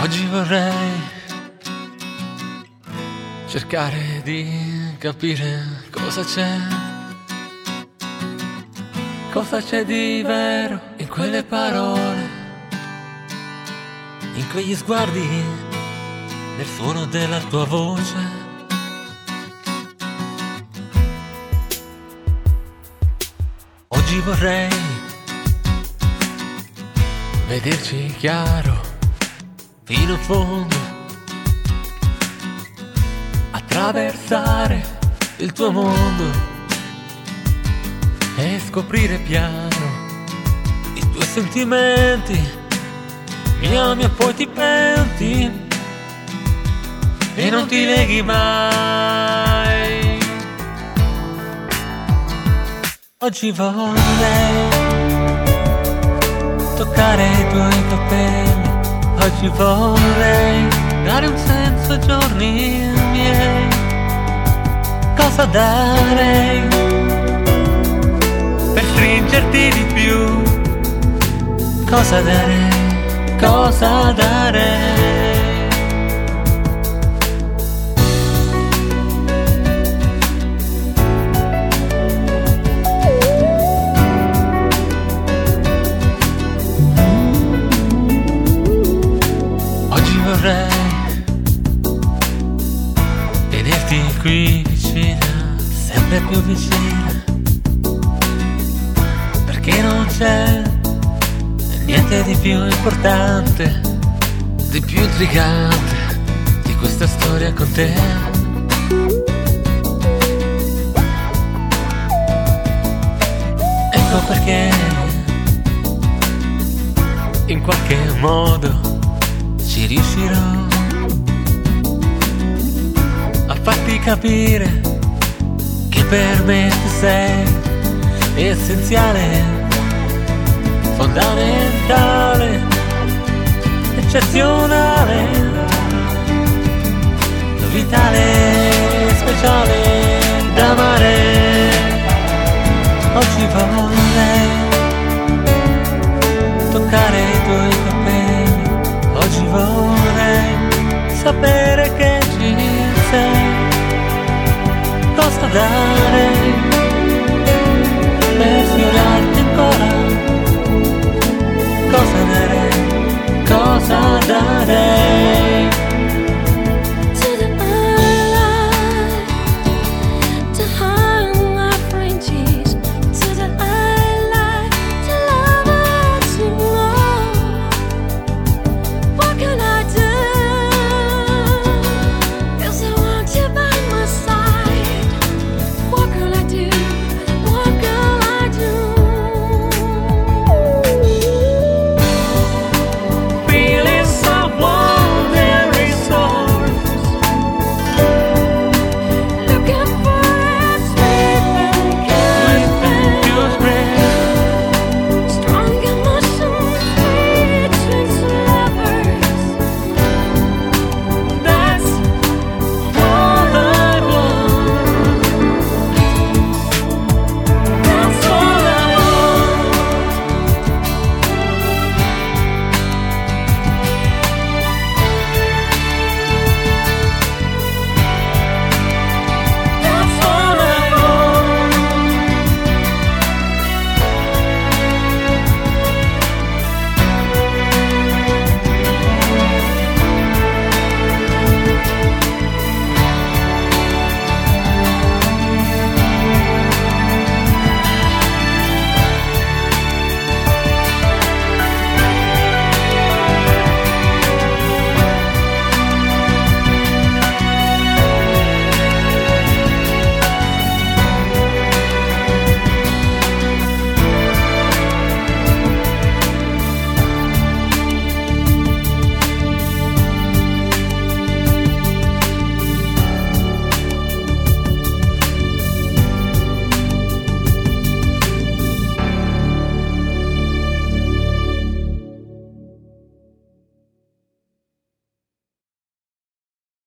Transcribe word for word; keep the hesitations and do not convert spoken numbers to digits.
Oggi vorrei cercare di capire cosa c'è, cosa c'è di vero in quelle parole, in quegli sguardi, nel suono della tua voce. Oggi vorrei vederci chiaro fino in fondo, attraversare il tuo mondo e scoprire piano i tuoi sentimenti. Mi ami e poi ti penti e non ti leghi mai. Oggi vorrei toccare i tuoi capelli. Oggi vorrei dare un senso ai giorni miei. Cosa darei per stringerti di più? Cosa darei? Cosa darei? Vorrei tenerti qui vicina, sempre più vicina, perché non c'è niente di più importante, di più intrigante di questa storia con te. Ecco perché in qualche modo ci riuscirò a farti capire che per me tu sei essenziale, fondamentale, eccezionale, vitale, speciale da amare. Oggi vorrei toccare i tuoi capelli. Oggi vorrei sapere che ci sei. Cosa dare per sfiorarti ancora? Cosa dare? Cosa dare?